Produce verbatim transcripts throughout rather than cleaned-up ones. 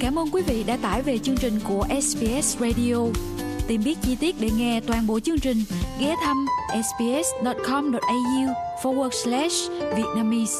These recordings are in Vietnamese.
Cảm ơn quý vị đã tải về chương trình của ét bê ét Radio. Tìm biết chi tiết để nghe toàn bộ chương trình, ghé thăm sbs.com.au forward slash Vietnamese.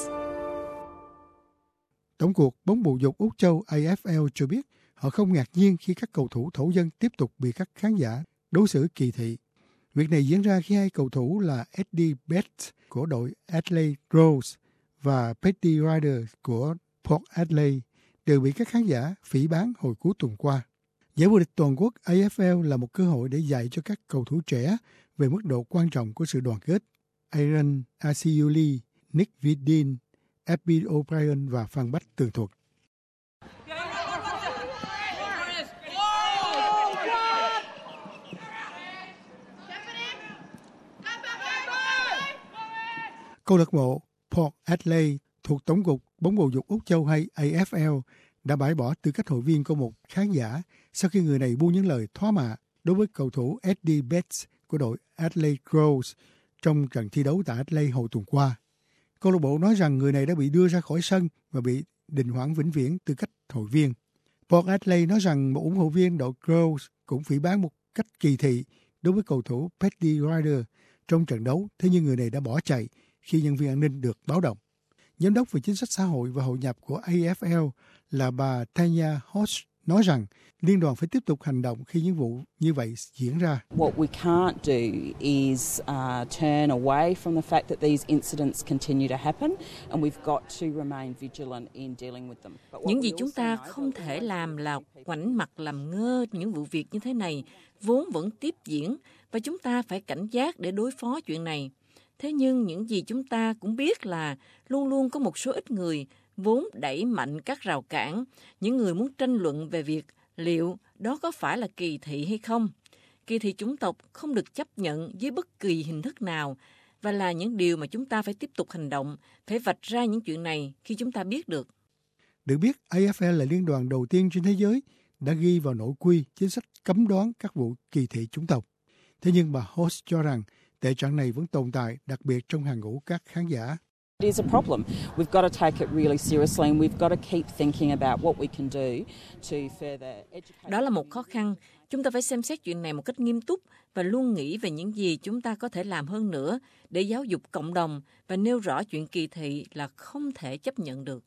Tổng cuộc bóng bầu dục Úc Châu A F L cho biết họ không ngạc nhiên khi các cầu thủ thổ dân tiếp tục bị các khán giả đối xử kỳ thị. Việc này diễn ra khi hai cầu thủ là Eddie Betts của đội Adelaide Crows và Paddy Ryder của Port Adelaide đều bị các khán giả phỉ báng hồi cuối tuần qua. Giải vô địch toàn quốc A F L là một cơ hội để dạy cho các cầu thủ trẻ về mức độ quan trọng của sự đoàn kết. Aaron Asiuli, Nick Vidin, Abby O'Brien và Phan Bách tường thuật. Câu lạc bộ Port Adelaide thuộc Tổng cục bóng bầu dục Úc Châu hay A F L đã bãi bỏ tư cách hội viên của một khán giả sau khi người này buông những lời thóa mạ đối với cầu thủ Eddie Betts của đội Adelaide Crows trong trận thi đấu tại Adelaide hồi tuần qua. Câu lạc bộ nói rằng người này đã bị đưa ra khỏi sân và bị đình hoãn vĩnh viễn tư cách hội viên. Port Adelaide nói rằng một ủng hộ viên đội Crows cũng phỉ báng một cách kỳ thị đối với cầu thủ Paddy Ryder trong trận đấu, thế nhưng người này đã bỏ chạy khi nhân viên an ninh được báo động. Giám đốc về chính sách xã hội và hội nhập của A F L là bà Tanya Hodge nói rằng liên đoàn phải tiếp tục hành động khi những vụ như vậy diễn ra. What we can't do is uh, turn away from the fact that these incidents continue to happen, and we've got to remain vigilant in dealing with them. Những gì chúng ta không thể làm là ngoảnh mặt làm ngơ những vụ việc như thế này vốn vẫn tiếp diễn, và chúng ta phải cảnh giác để đối phó chuyện này. Thế nhưng những gì chúng ta cũng biết là luôn luôn có một số ít người vốn đẩy mạnh các rào cản, những người muốn tranh luận về việc liệu đó có phải là kỳ thị hay không. Kỳ thị chủng tộc không được chấp nhận dưới bất kỳ hình thức nào và là những điều mà chúng ta phải tiếp tục hành động, phải vạch ra những chuyện này khi chúng ta biết được. Được biết, A F L là liên đoàn đầu tiên trên thế giới đã ghi vào nội quy chính sách cấm đoán các vụ kỳ thị chủng tộc. Thế nhưng bà Hodge cho rằng tệ trạng này vẫn tồn tại, đặc biệt trong hàng ngũ các khán giả. It is a problem. We've got to take it really seriously and we've got to keep thinking about what we can do to further educate. Đó là một khó khăn. Chúng ta phải xem xét chuyện này một cách nghiêm túc và luôn nghĩ về những gì chúng ta có thể làm hơn nữa để giáo dục cộng đồng và nêu rõ chuyện kỳ thị là không thể chấp nhận được.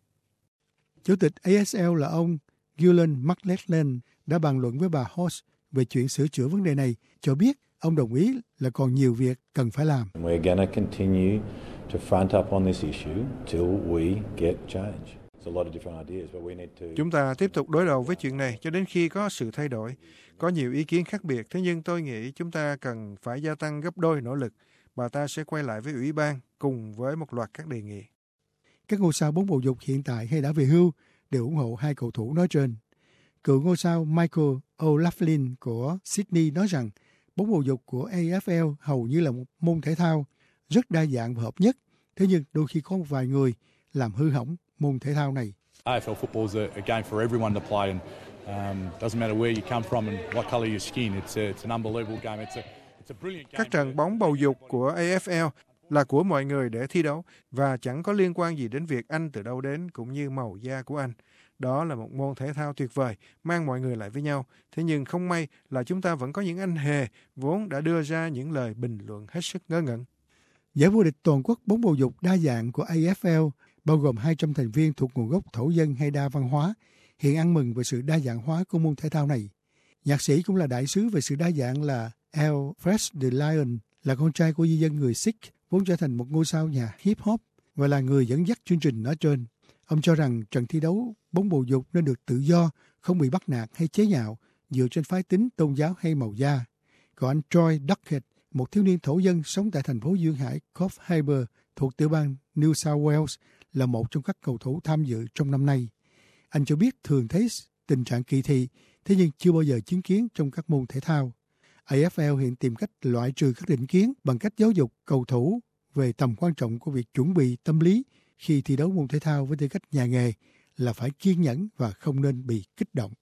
Chủ tịch A S L là ông Gillen McLachlan đã bàn luận với bà Hodge về chuyện sửa chữa vấn đề này, cho biết ông đồng ý là còn nhiều việc cần phải làm. We're going to continue to front up on this issue till we get change. There's a lot of different ideas, but we need to. Chúng ta tiếp tục đối đầu với chuyện này cho đến khi có sự thay đổi. Có nhiều ý kiến khác biệt, thế nhưng tôi nghĩ chúng ta cần phải gia tăng gấp đôi nỗ lực. Bà ta sẽ quay lại với ủy ban cùng với một loạt các đề nghị. Các ngôi sao bóng bầu dục hiện tại hay đã về hưu đều ủng hộ hai cầu thủ nói trên. Cựu ngôi sao Michael O'Loughlin của Sydney nói rằng bóng bầu dục của A F L hầu như là một môn thể thao rất đa dạng và hợp nhất, thế nhưng đôi khi có một vài người làm hư hỏng môn thể thao này. A F L football is a, a game for everyone to play, and um, doesn't matter where you come from and what colour your skin. It's a, it's an unbelievable game. It's a, it's a brilliant game. Các trận bóng bầu dục của A F L là của mọi người để thi đấu và chẳng có liên quan gì đến việc anh từ đâu đến cũng như màu da của anh. Đó là một môn thể thao tuyệt vời, mang mọi người lại với nhau. Thế nhưng không may là chúng ta vẫn có những anh hề vốn đã đưa ra những lời bình luận hết sức ngớ ngẩn. Giải vô địch toàn quốc bóng bầu dục đa dạng của A F L bao gồm hai trăm thành viên thuộc nguồn gốc thổ dân hay đa văn hóa, hiện ăn mừng về sự đa dạng hóa của môn thể thao này. Nhạc sĩ cũng là đại sứ về sự đa dạng là Alfred de Lion, là con trai của di dân người Sikh, vốn trở thành một ngôi sao nhạc hip hop và là người dẫn dắt chương trình nói trên. Ông cho rằng trận thi đấu bóng bầu dục nên được tự do, không bị bắt nạt hay chế nhạo dựa trên phái tính, tôn giáo hay màu da. Còn anh Troy Duckett, một thiếu niên thổ dân sống tại thành phố duyên hải Coffs Harbour thuộc tiểu bang New South Wales, là một trong các cầu thủ tham dự trong năm nay. Anh cho biết thường thấy tình trạng kỳ thị, thế nhưng chưa bao giờ chứng kiến trong các môn thể thao. A F L hiện tìm cách loại trừ các định kiến bằng cách giáo dục cầu thủ về tầm quan trọng của việc chuẩn bị tâm lý khi thi đấu môn thể thao với tư cách nhà nghề, là phải kiên nhẫn và không nên bị kích động.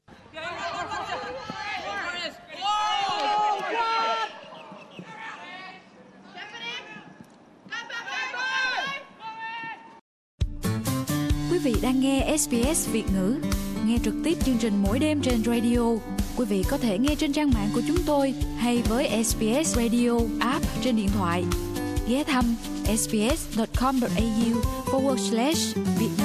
Quý vị đang nghe ét bê ét Việt ngữ. Nghe trực tiếp chương trình mỗi đêm trên radio. Quý vị có thể nghe trên trang mạng của chúng tôi hay với ét bê ét Radio app trên điện thoại. Ghé thăm sbs.com.au forward slash Việt